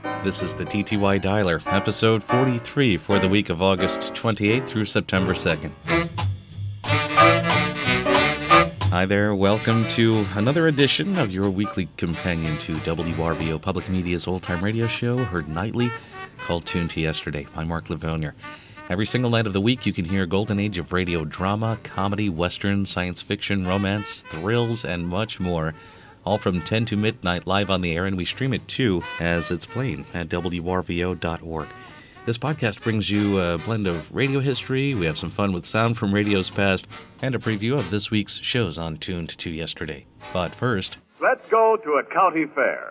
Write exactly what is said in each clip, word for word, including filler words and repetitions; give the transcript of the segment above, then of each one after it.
This is the T T Y Dialer, episode forty-three for the week of August twenty-eighth through September second. Hi there, welcome to another edition of your weekly companion to W R V O Public Media's old-time radio show, heard nightly, called Tune to Yesterday. I'm Mark Livonia. Every single night of the week, you can hear a golden age of radio drama, comedy, western, science fiction, romance, thrills, and much more. All from ten to midnight live on the air, and we stream it too as it's playing at W R V O dot org. This podcast brings you a blend of radio history, we have some fun with sound from radio's past, and a preview of this week's shows on Tuned to Yesterday. But first, let's go to a county fair.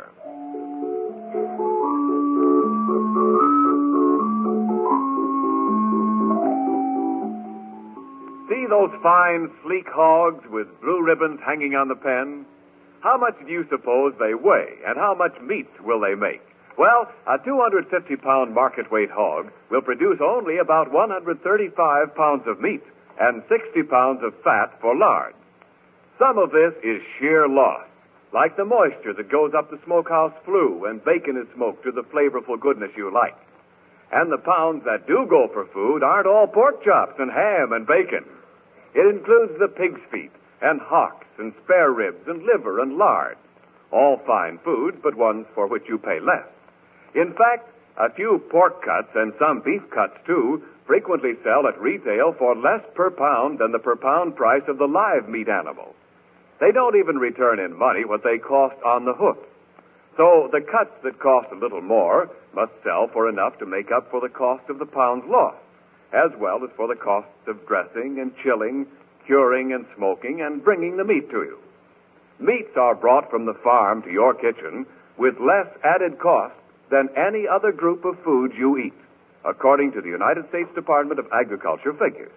See those fine, sleek hogs with blue ribbons hanging on the pen? How much do you suppose they weigh, and how much meat will they make? Well, a two hundred fifty pound market weight hog will produce only about one hundred thirty-five pounds of meat and sixty pounds of fat for lard. Some of this is sheer loss, like the moisture that goes up the smokehouse flue when bacon is smoked to the flavorful goodness you like. And the pounds that do go for food aren't all pork chops and ham and bacon. It includes the pig's feet and hocks and spare ribs and liver and lard. All fine foods, but ones for which you pay less. In fact, a few pork cuts and some beef cuts, too, frequently sell at retail for less per pound than the per pound price of the live meat animal. They don't even return in money what they cost on the hook. So the cuts that cost a little more must sell for enough to make up for the cost of the pound's loss, as well as for the costs of dressing and chilling, curing and smoking, and bringing the meat to you. Meats are brought from the farm to your kitchen with less added cost than any other group of foods you eat, according to the United States Department of Agriculture figures.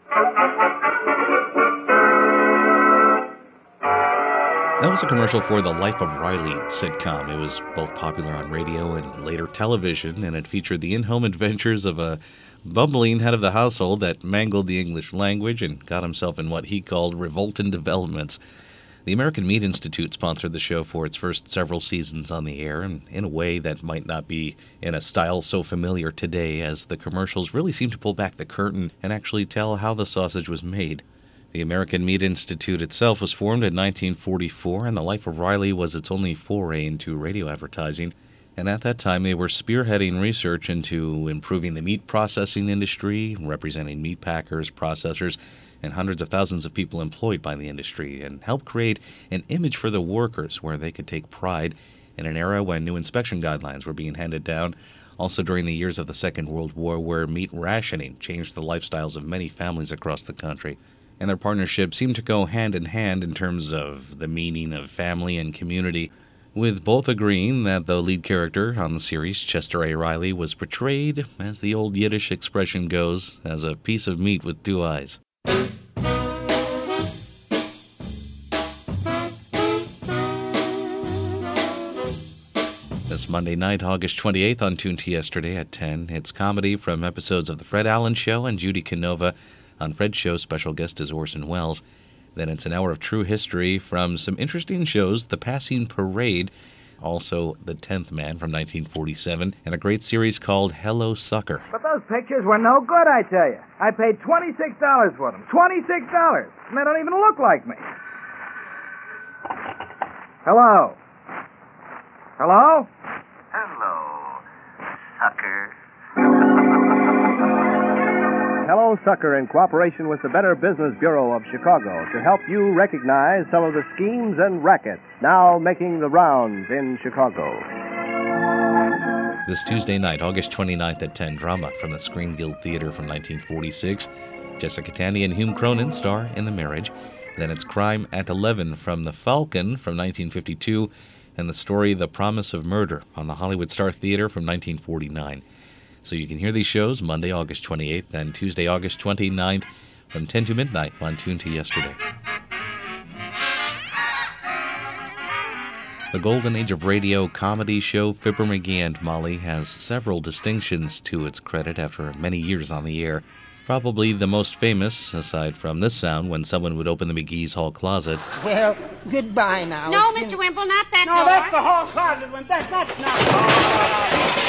That was a commercial for the Life of Riley sitcom. It was both popular on radio and later television, and it featured the in-home adventures of a bumbling head of the household that mangled the English language and got himself in what he called revolting developments. The American Meat Institute sponsored the show for its first several seasons on the air, and in a way that might not be in a style so familiar today, as the commercials really seem to pull back the curtain and actually tell how the sausage was made. The American Meat Institute itself was formed in nineteen forty-four, and The Life of Riley was its only foray into radio advertising. And at that time, they were spearheading research into improving the meat processing industry, representing meat packers, processors, and hundreds of thousands of people employed by the industry, and help create an image for the workers where they could take pride in an era when new inspection guidelines were being handed down, also during the years of the Second World War, where meat rationing changed the lifestyles of many families across the country. And their partnership seemed to go hand in hand in terms of the meaning of family and community, with both agreeing that the lead character on the series, Chester A. Riley, was portrayed, as the old Yiddish expression goes, as a piece of meat with two eyes. This Monday night, August twenty-eighth, on Tune to Yesterday at ten, it's comedy from episodes of The Fred Allen Show and Judy Canova. On Fred's show, special guest is Orson Welles. Then it's an hour of true history from some interesting shows, The Passing Parade, also The Tenth Man from nineteen forty-seven, and a great series called Hello, Sucker. But those pictures were no good, I tell you. I paid twenty-six dollars for them. twenty-six dollars. And they don't even look like me. Hello? Hello? Hello, sucker. Hello, Sucker, in cooperation with the Better Business Bureau of Chicago, to help you recognize some of the schemes and rackets now making the rounds in Chicago. This Tuesday night, August twenty-ninth at ten, drama from the Screen Guild Theater from nineteen forty-six. Jessica Tandy and Hume Cronin star in The Marriage. Then it's Crime at eleven from The Falcon from nineteen fifty-two, and the story The Promise of Murder on the Hollywood Star Theater from nineteen forty-nine. So you can hear these shows Monday, August twenty-eighth, and Tuesday, August twenty-ninth from ten to midnight on Tune to Yesterday. The Golden Age of Radio comedy show Fibber McGee and Molly has several distinctions to its credit after many years on the air. Probably the most famous, aside from this sound, when someone would open the McGee's hall closet. Well, goodbye now. No, It's Mister been- Wimple, not that No, door. that's the hall closet. When that, that's not...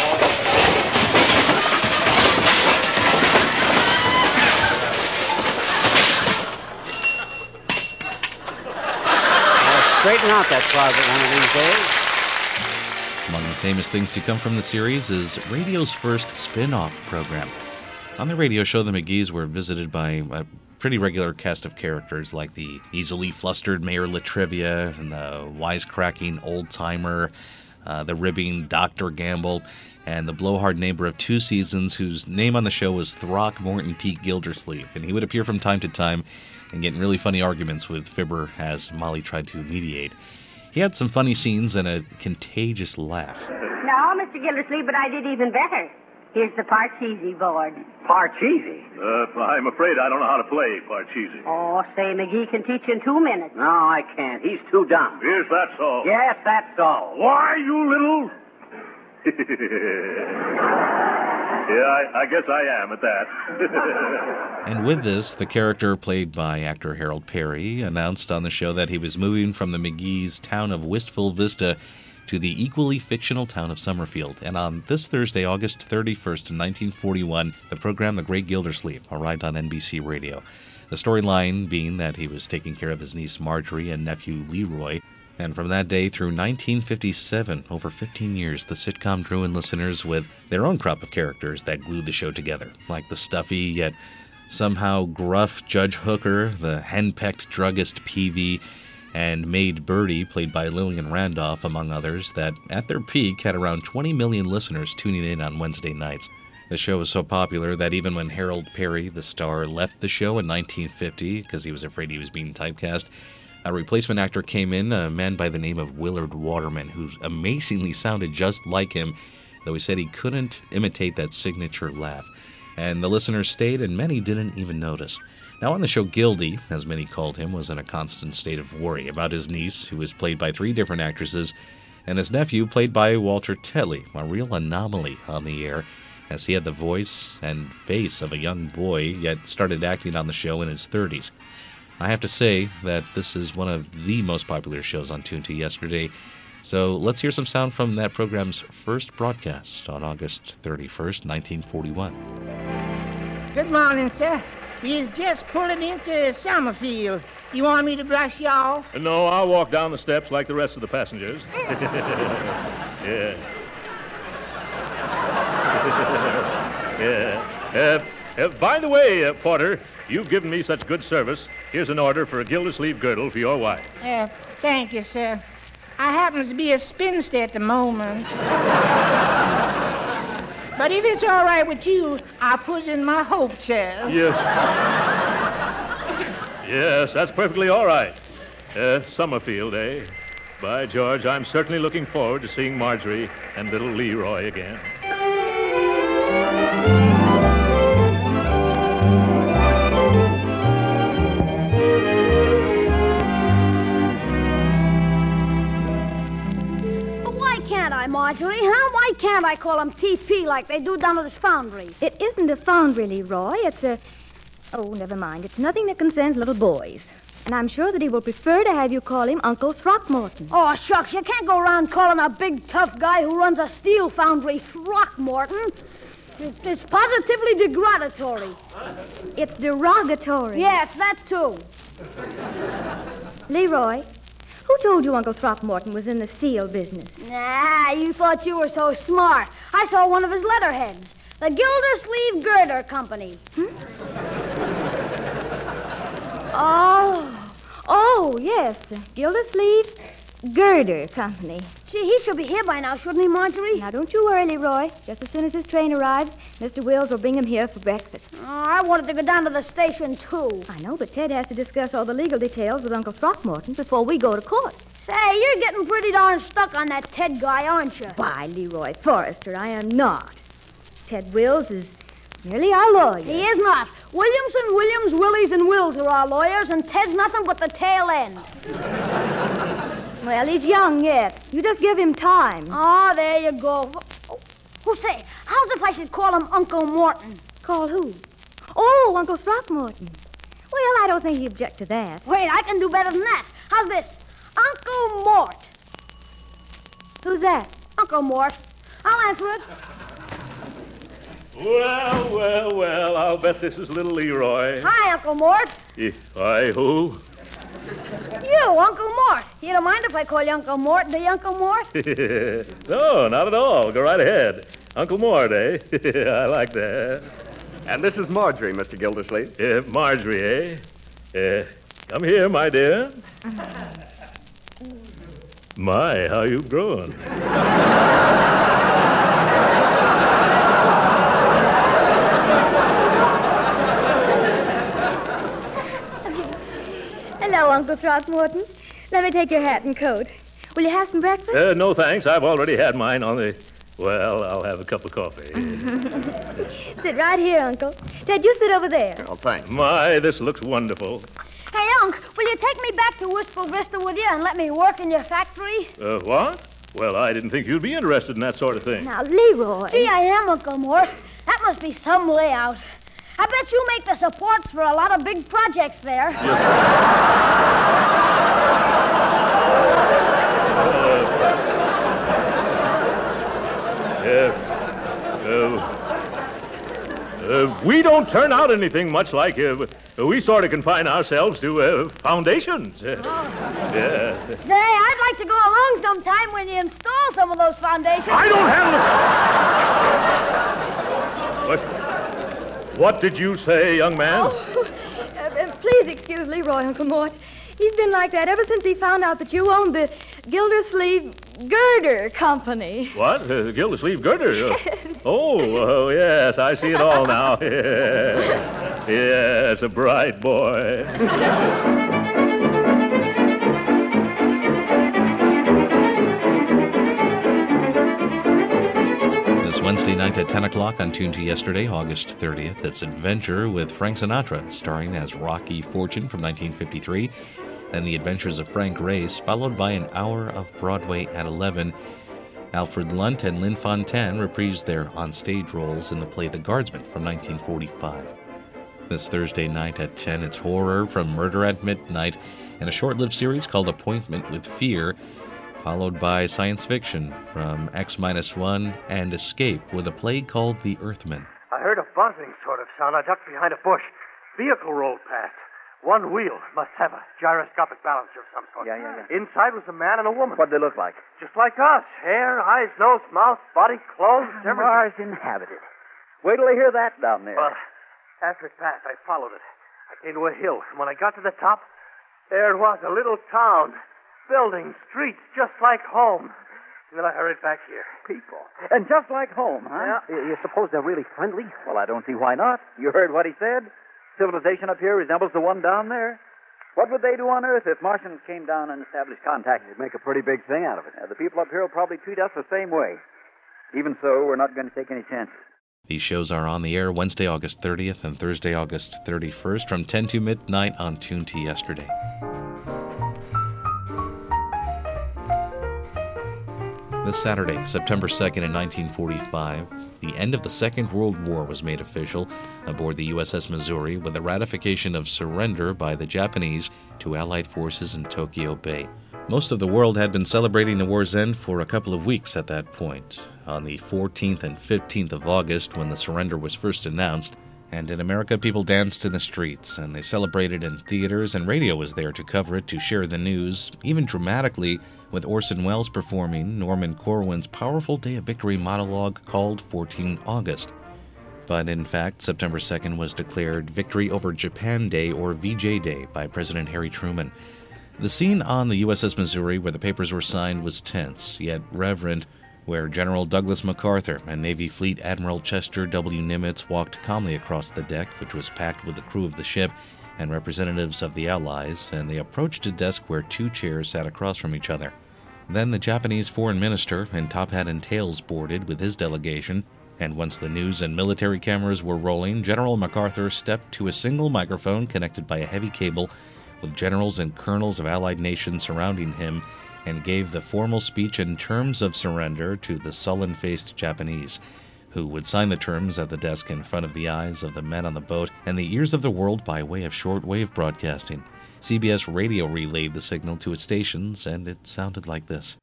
getting out that closet one of these days. Among the famous things to come from the series is radio's first spin-off program. On the radio show, the McGees were visited by a pretty regular cast of characters like the easily flustered Mayor Latrivia and the wisecracking old-timer, uh, the ribbing Doctor Gamble, and the blowhard neighbor of two seasons whose name on the show was Throckmorton Pete Gildersleeve. And he would appear from time to time and get in really funny arguments with Fibber as Molly tried to mediate. He had some funny scenes and a contagious laugh. No, Mister Gildersleeve, but I did even better. Here's the Parcheesi board. Parcheesi? Uh, I'm afraid I don't know how to play Parcheesi. Oh, say, McGee can teach you in two minutes. No, I can't. He's too dumb. Is that so? Yes, that's so. Why, you little... Yeah, I, I guess I am at that. And with this, the character played by actor Harold Perry announced on the show that he was moving from the McGee's town of Wistful Vista to the equally fictional town of Summerfield. And on this Thursday, August thirty-first, nineteen forty-one, the program The Great Gildersleeve arrived on N B C Radio. The storyline being that he was taking care of his niece Marjorie and nephew Leroy. And from that day through nineteen fifty-seven, over fifteen years, the sitcom drew in listeners with their own crop of characters that glued the show together, like the stuffy yet somehow gruff Judge Hooker, the henpecked druggist Peavy, and Maid Birdie, played by Lillian Randolph, among others, that at their peak had around twenty million listeners tuning in on Wednesday nights. The show was so popular that even when Harold Perry, the star, left the show in nineteen fifty because he was afraid he was being typecast, a replacement actor came in, a man by the name of Willard Waterman, who amazingly sounded just like him, though he said he couldn't imitate that signature laugh. And the listeners stayed, and many didn't even notice. Now on the show, Gildy, as many called him, was in a constant state of worry about his niece, who was played by three different actresses, and his nephew, played by Walter Tetley, a real anomaly on the air, as he had the voice and face of a young boy, yet started acting on the show in his thirties. I have to say that this is one of the most popular shows on T U N T yesterday, so let's hear some sound from that program's first broadcast on August thirty-first, nineteen forty-one. Good morning, sir. He's just pulling into Summerfield. You want me to brush you off? No, I'll walk down the steps like the rest of the passengers. Yeah. Yeah. Uh, uh, by the way, uh, Porter, you've given me such good service. Here's an order for a Gildersleeve girdle for your wife. Uh, thank you, sir. I happen to be a spinster at the moment. But if it's all right with you, I'll put it in my hope chest. Yes. Yes, that's perfectly all right. Uh, Summerfield, eh? By George, I'm certainly looking forward to seeing Marjorie and little Leroy again. Marjorie, huh? Why can't I call him T P like they do down at this foundry? It isn't a foundry, Leroy. It's a... Oh, never mind. It's nothing that concerns little boys. And I'm sure that he will prefer to have you call him Uncle Throckmorton. Oh, shucks. You can't go around calling a big, tough guy who runs a steel foundry Throckmorton. It's positively degradatory. It's derogatory. Yeah, it's that, too. Leroy, who told you Uncle Throckmorton was in the steel business? Nah, you thought you were so smart. I saw one of his letterheads. The Gildersleeve Girder Company. Hmm? Oh, oh, yes, the Gildersleeve Girder Company. Gee, he should be here by now, shouldn't he, Marjorie? Now, don't you worry, Leroy. Just as soon as his train arrives, Mister Wills will bring him here for breakfast. Oh, I wanted to go down to the station, too. I know, but Ted has to discuss all the legal details with Uncle Throckmorton before we go to court. Say, you're getting pretty darn stuck on that Ted guy, aren't you? Why, Leroy Forrester, I am not. Ted Wills is merely our lawyer. He is not. Williamson, Williams, Willies, and Wills are our lawyers, and Ted's nothing but the tail end. Well, he's young yet. You just give him time. Oh, there you go. Oh, who say, how's if I should call him Uncle Morton? Call who? Oh, Uncle Throckmorton. Well, I don't think he'd object to that. Wait, I can do better than that. How's this? Uncle Mort. Who's that? Uncle Mort. I'll answer it. Well, well, well, I'll bet this is little Leroy. Hi, Uncle Mort. Eh, Hi, who? You you, Uncle Mort. You don't mind if I call you Uncle Mort, do you, Uncle Mort? No, not at all. Go right ahead. Uncle Mort, eh? I like that. And this is Marjorie, Mister Gildersleeve. Uh, Marjorie, eh? Uh, come here, my dear. My, how you've grown. Hello, Uncle Throckmorton. Let me take your hat and coat. Will you have some breakfast? Uh, no, thanks. I've already had mine on the... Well, I'll have a cup of coffee. Sit right here, Uncle. Ted, you sit over there. Oh, thanks. My, this looks wonderful. Hey, Unc, will you take me back to Wistful Vista with you and let me work in your factory? Uh, what? Well, I didn't think you'd be interested in that sort of thing. Now, Leroy. Gee, I am, Uncle Mort. That must be some layout. I bet you make the supports for a lot of big projects there. Uh, uh, uh, we don't turn out anything much like... Uh, we sort of confine ourselves to uh, foundations. Uh, yeah. Say, I'd like to go along sometime when you install some of those foundations. I don't have... What, what did you say, young man? Oh, uh, uh, please excuse Leroy, Uncle Mort. He's been like that ever since he found out that you owned the Gildersleeve Girder Company. What? Uh, Gildersleeve Girder? Oh, oh, yes, I see it all now. Yes, a bright boy. This Wednesday night at ten o'clock on Tune to Yesterday, August thirtieth, it's Adventure with Frank Sinatra, starring as Rocky Fortune from nineteen fifty-three. Then The Adventures of Frank Race, followed by an hour of Broadway at eleven. Alfred Lunt and Lynn Fontanne reprised their onstage roles in the play The Guardsman from nineteen forty-five. This Thursday night at ten, it's horror from Murder at Midnight and a short-lived series called Appointment with Fear, followed by science fiction from X minus one and Escape with a play called The Earthman. I heard a buzzing sort of sound. I ducked behind a bush. Vehicle rolled past. One wheel must have a gyroscopic balancer of some sort. Yeah, yeah, yeah. Inside was a man and a woman. What'd they look like? Just like us. Hair, eyes, nose, mouth, body, clothes, everything. Mars inhabited. Wait till they hear that down there. Well, after it passed, I followed it. I came to a hill, and when I got to the top, there it was, a little town. Buildings, streets, just like home. And then I hurried back here. People. And just like home, huh? Yeah. You suppose they're really friendly? Well, I don't see why not. You heard what he said? Civilization up here resembles the one down there. What would they do on Earth if Martians came down and established contact? They'd make a pretty big thing out of it. Now, the people up here will probably treat us the same way. Even so, we're not going to take any chances. These shows are on the air Wednesday, August thirtieth and Thursday, August thirty-first from ten to midnight on Tune to Yesterday. This Saturday, September second in nineteen forty-five, the end of the Second World War was made official aboard the U S S Missouri with the ratification of surrender by the Japanese to Allied forces in Tokyo Bay. Most of the world had been celebrating the war's end for a couple of weeks at that point. On the fourteenth and fifteenth of August, when the surrender was first announced, and in America, people danced in the streets, and they celebrated in theaters, and radio was there to cover it, to share the news, even dramatically, with Orson Welles performing Norman Corwin's powerful Day of Victory monologue called fourteen August. But in fact, September second was declared Victory over Japan Day, or V J Day, by President Harry Truman. The scene on the U S S Missouri where the papers were signed was tense, yet reverent, where General Douglas MacArthur and Navy Fleet Admiral Chester W. Nimitz walked calmly across the deck, which was packed with the crew of the ship and representatives of the Allies, and they approached a desk where two chairs sat across from each other. Then the Japanese foreign minister in top hat and tails boarded with his delegation, and once the news and military cameras were rolling, General MacArthur stepped to a single microphone connected by a heavy cable with generals and colonels of Allied nations surrounding him, and gave the formal speech in terms of surrender to the sullen-faced Japanese, who would sign the terms at the desk in front of the eyes of the men on the boat and the ears of the world by way of shortwave broadcasting. C B S Radio relayed the signal to its stations, and it sounded like this.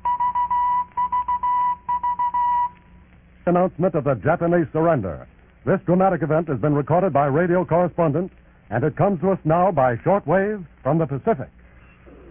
Announcement of the Japanese surrender. This dramatic event has been recorded by radio correspondents, and it comes to us now by shortwave from the Pacific.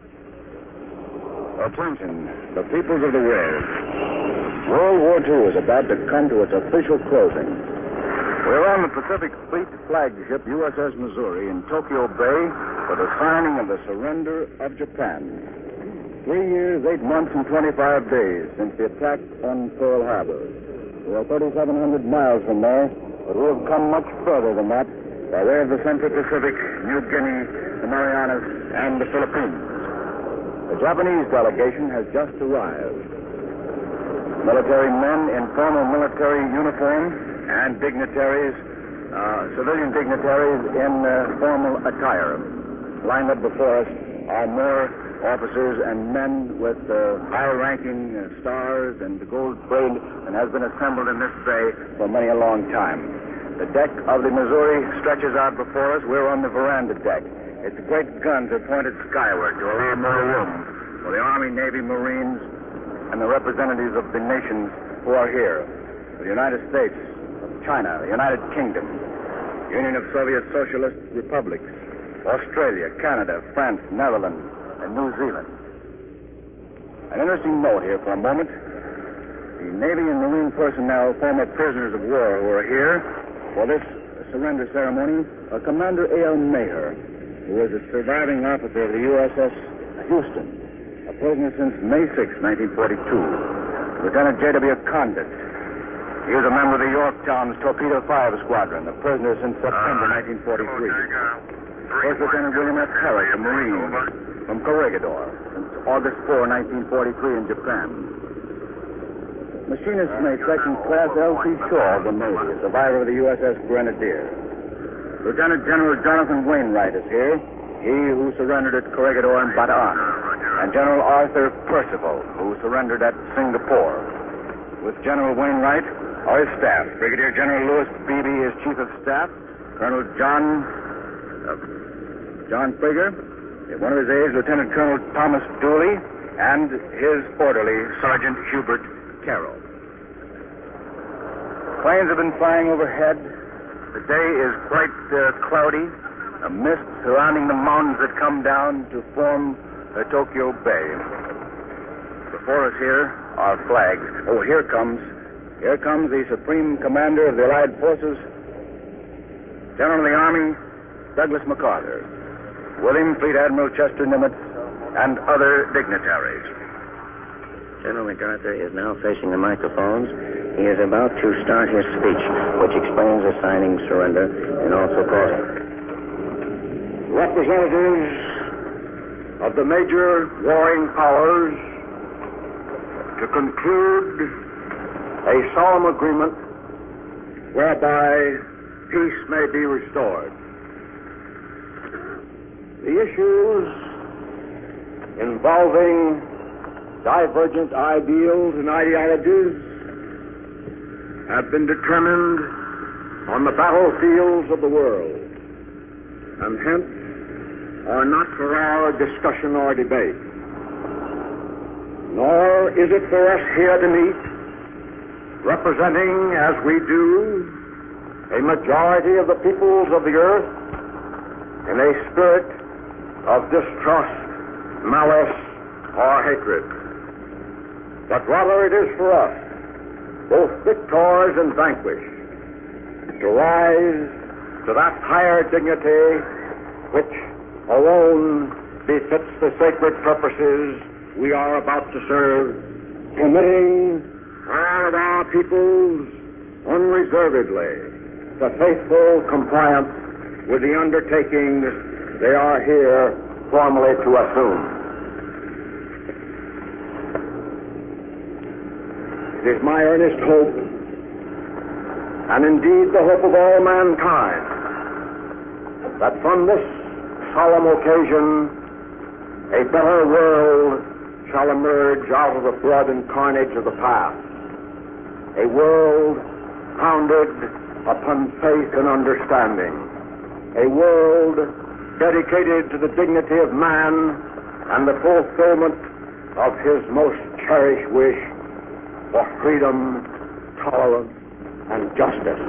Attention, the peoples of the world. World War Two is about to come to its official closing. We're on the Pacific Fleet flagship U S S Missouri in Tokyo Bay for the signing of the surrender of Japan. Three years, eight months, and twenty-five days since the attack on Pearl Harbor. We are thirty-seven hundred miles from there, but we have come much further than that by way of the Central Pacific, New Guinea, the Marianas, and the Philippines. The Japanese delegation has just arrived. Military men in formal military uniform and dignitaries, uh, civilian dignitaries in uh, formal attire. Lined up before us are more officers and men with uh, high-ranking uh, stars and the gold braid than has been assembled in this bay for many a long time. The deck of the Missouri stretches out before us. We're on the veranda deck. Its great guns are pointed skyward to allow more room for the Army, Navy, Marines, and the representatives of the nations who are here. The United States, China, the United Kingdom, Union of Soviet Socialist Republics, Australia, Canada, France, Netherlands, and New Zealand. An interesting note here for a moment. The Navy and Marine personnel, former prisoners of war who are here for this surrender ceremony, are Commander A L Maher, who was a surviving officer of the U S S Houston, a prisoner since May sixth, nineteen forty-two. Lieutenant J W Condit. He was a member of the Yorktown's Torpedo five Squadron, a prisoner since September nineteen forty-three. First Lieutenant William F. Herrick, a Marine from Corregidor, since August fourth, nineteen forty-three in Japan. Machinist mate Section Class L C Shaw of the Navy, a survivor of the U S S Grenadier. Lieutenant General Jonathan Wainwright is here, he who surrendered at Corregidor and Bataan, and General Arthur Percival, who surrendered at Singapore. With General Wainwright are his staff. Brigadier General Louis Beebe, his Chief of Staff, Colonel John uh, John Prager, one of his aides, Lieutenant Colonel Thomas Dooley, and his orderly, Sergeant Hubert Carroll. Planes have been flying overhead. The day is quite uh, cloudy, a mist surrounding the mountains that come down to form uh, Tokyo Bay. Before us here are flags. Oh, here comes, here comes the Supreme Commander of the Allied Forces, General of the Army, Douglas MacArthur, William Fleet Admiral Chester Nimitz, and other dignitaries. General MacArthur is now facing the microphones. He is about to start his speech, which explains the signing, surrender, and also caution. Representatives of the major warring powers, to conclude a solemn agreement whereby peace may be restored. The issues involving divergent ideals and ideologies have been determined on the battlefields of the world, and hence are not for our discussion or debate. Nor is it for us here to meet, representing, as we do, a majority of the peoples of the earth in a spirit of distrust, malice, or hatred. But rather it is for us, both victors and vanquished, to rise to that higher dignity which alone befits the sacred purposes we are about to serve, committing all of our peoples unreservedly to faithful compliance with the undertakings they are here formally to assume. It is my earnest hope, and indeed the hope of all mankind, that from this solemn occasion a better world shall emerge out of the blood and carnage of the past. A world founded upon faith and understanding. A world dedicated to the dignity of man and the fulfillment of his most cherished wish for freedom, tolerance, and justice.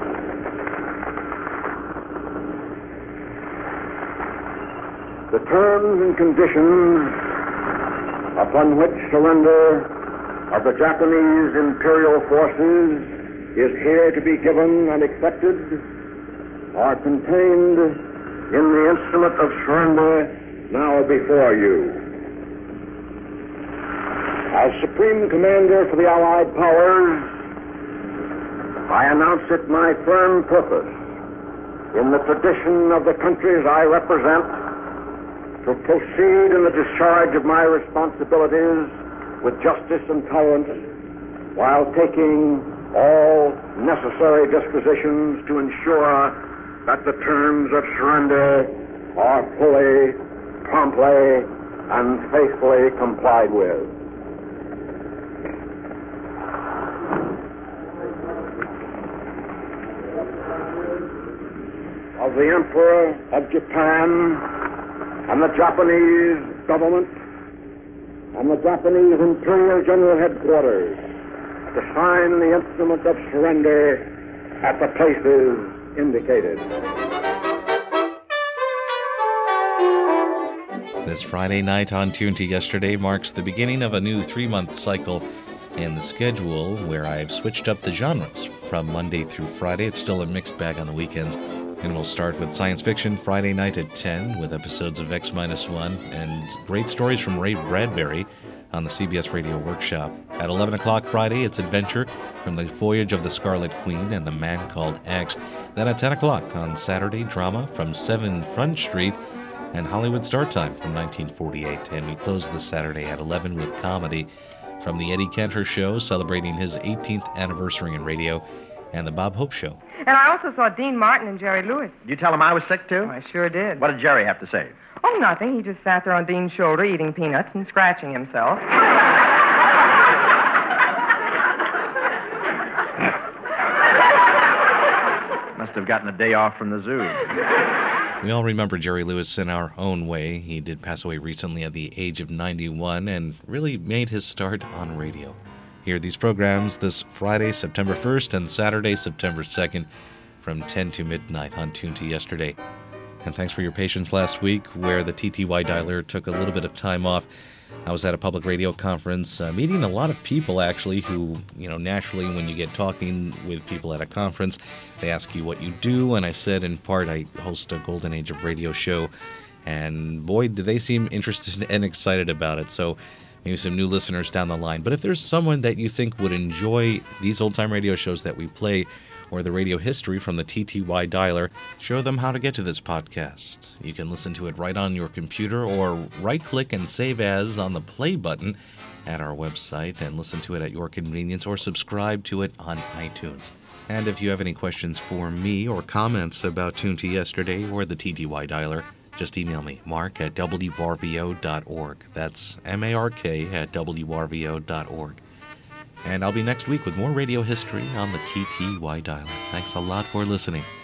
The terms and conditions upon which surrender of the Japanese imperial forces is here to be given and accepted are contained in the instrument of surrender now before you. As Supreme Commander for the Allied Powers, I announce it my firm purpose, in the tradition of the countries I represent, to proceed in the discharge of my responsibilities with justice and tolerance, while taking all necessary dispositions to ensure that the terms of surrender are fully, promptly, and faithfully complied with. Of the Emperor of Japan and the Japanese government and the Japanese Imperial General Headquarters to sign the instrument of surrender at the places indicated. This Friday night on Tune to Yesterday marks the beginning of a new three-month cycle in the schedule where I've switched up the genres from Monday through Friday. It's still a mixed bag on the weekends. And we'll start with science fiction Friday night at ten with episodes of X minus one and great stories from Ray Bradbury on the C B S Radio Workshop. At eleven o'clock Friday, it's adventure from the Voyage of the Scarlet Queen and the Man Called X. Then at ten o'clock on Saturday, drama from seven Front Street and Hollywood Start Time from nineteen forty-eight. And we close the Saturday at eleven with comedy from the Eddie Cantor Show, celebrating his eighteenth anniversary in radio, and the Bob Hope Show. And I also saw Dean Martin and Jerry Lewis. Did you tell him I was sick, too? Oh, I sure did. What did Jerry have to say? Oh, nothing. He just sat there on Dean's shoulder eating peanuts and scratching himself. Must have gotten a day off from the zoo. We all remember Jerry Lewis in our own way. He did pass away recently at the age of ninety-one and really made his start on radio. Hear these programs this Friday, September first, and Saturday, September second, from ten to midnight on Tune to Yesterday. And thanks for your patience last week, where the T T Y dialer took a little bit of time off. I was at a public radio conference, uh, meeting a lot of people, actually, who, you know, naturally, when you get talking with people at a conference, they ask you what you do, and I said, in part, I host a Golden Age of Radio show, and boy, do they seem interested and excited about it. So maybe some new listeners down the line. But if there's someone that you think would enjoy these old-time radio shows that we play, or the radio history from the T T Y dialer, show them how to get to this podcast. You can listen to it right on your computer, or right-click and save as on the play button at our website and listen to it at your convenience, or subscribe to it on iTunes. And if you have any questions for me or comments about Tune to Yesterday or the T T Y dialer, just email me, mark at w r v o dot org. That's M A R K at w r v o dot org. And I'll be next week with more radio history on the T T Y dialer. Thanks a lot for listening.